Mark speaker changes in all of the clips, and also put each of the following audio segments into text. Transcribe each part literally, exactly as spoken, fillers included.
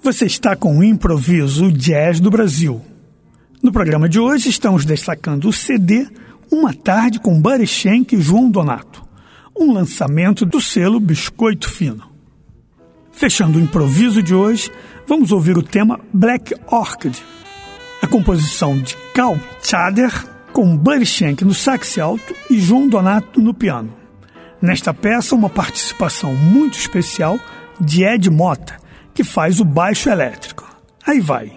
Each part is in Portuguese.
Speaker 1: Você está com o Improviso Jazz do Brasil. No programa de hoje estamos destacando o C D Uma Tarde com Buddy Schenck e João Donato, um lançamento do selo Biscoito Fino. Fechando o improviso de hoje, vamos ouvir o tema Black Orchid, a composição de Cal Tjader com Buddy Schenck no sax alto e João Donato no piano. Nesta peça, uma participação muito especial de Ed Mota, que faz o baixo elétrico. Aí vai.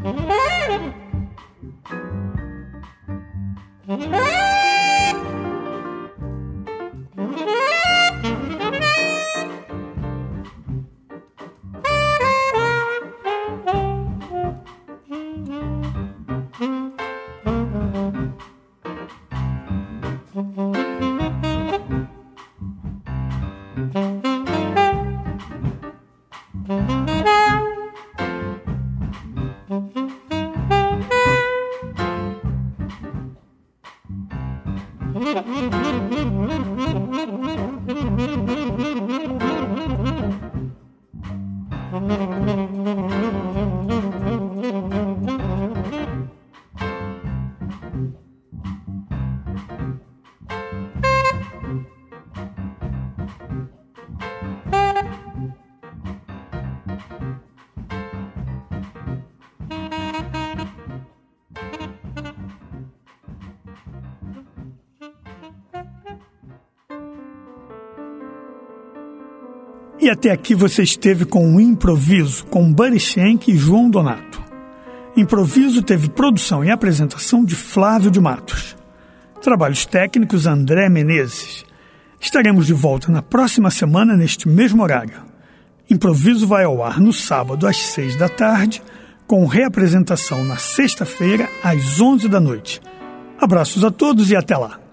Speaker 1: E até aqui você esteve com o Improviso, com Buddy Schenck e João Donato. Improviso teve produção e apresentação de Flávio de Matos. Trabalhos técnicos André Menezes. Estaremos de volta na próxima semana neste mesmo horário. Improviso vai ao ar no sábado às seis da tarde, com reapresentação na sexta-feira às onze da noite. Abraços a todos e até lá.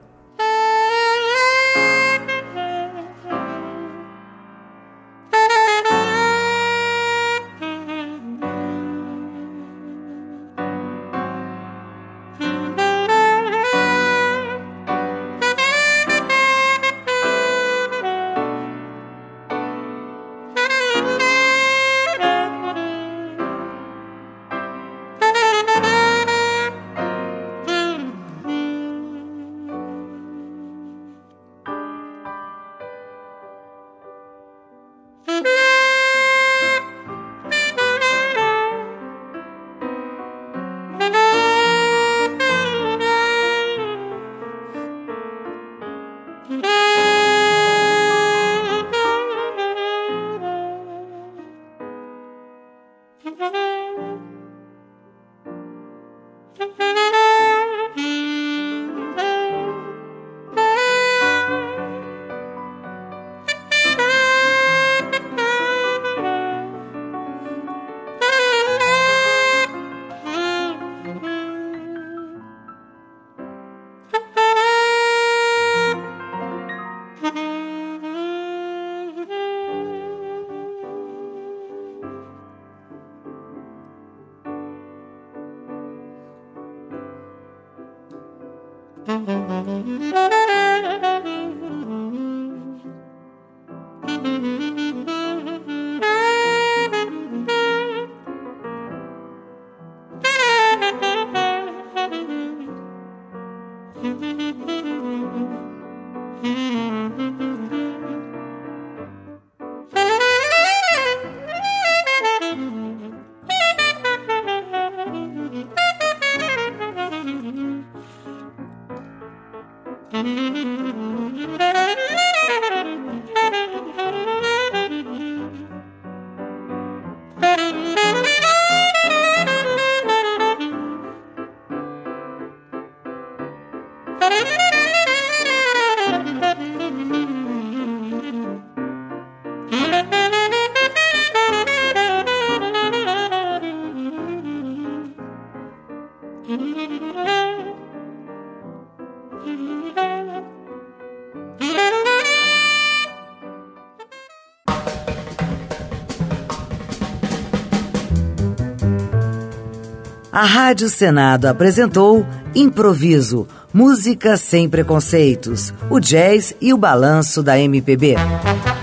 Speaker 2: A Rádio Senado apresentou Improviso, música sem preconceitos, o jazz e o balanço da M P B.